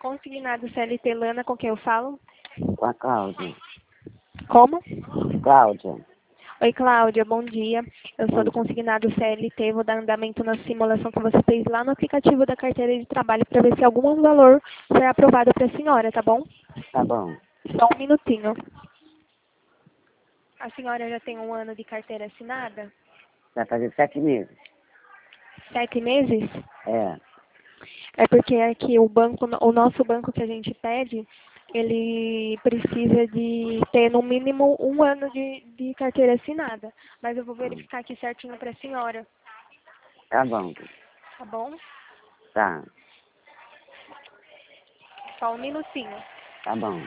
Consignado CLT Lana, com quem eu falo? Com a Cláudia. Como? Cláudia. Oi, Cláudia, bom dia. Eu sou Bom do dia. Consignado CLT, vou dar andamento na simulação que você fez lá no aplicativo da carteira de trabalho para ver se algum valor foi aprovado para a senhora, tá bom? Tá bom. Só um minutinho. A senhora já tem 1 ano de carteira assinada? Vai fazer 7 meses. 7 meses? É. É porque aqui o nosso banco que a gente pede, ele precisa de ter no mínimo 1 ano de carteira assinada. Mas eu vou verificar aqui certinho para a senhora, Tá bom. tá bom? Tá. Só um minutinho. Tá bom.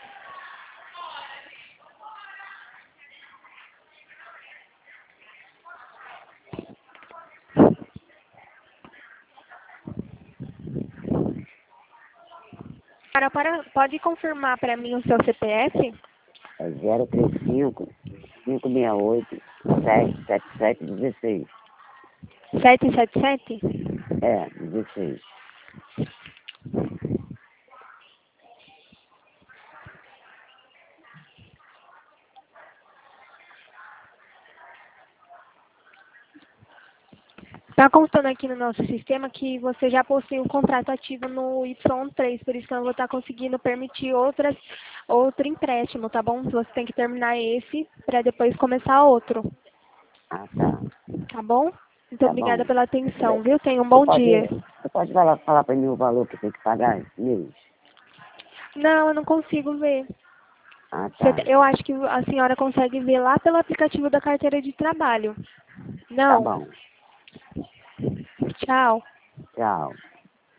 Pode confirmar para mim o seu CPF? É 035 568 777 16. 777? É, 16. Está constando aqui no nosso sistema que você já possui um contrato ativo no Y3, por isso que eu não vou estar conseguindo permitir outro empréstimo, tá bom? Você tem que terminar esse para depois começar outro, Ah, tá. tá bom? Muito Tá obrigada bom. pela atenção, viu? Tenha um Você bom pode, dia. você pode falar pra mim o valor que tem que pagar esse mês? Não, eu não consigo ver. Ah, tá. Eu acho que a senhora consegue ver lá pelo aplicativo da carteira de trabalho. Tá Não. bom. Tchau. Tchau.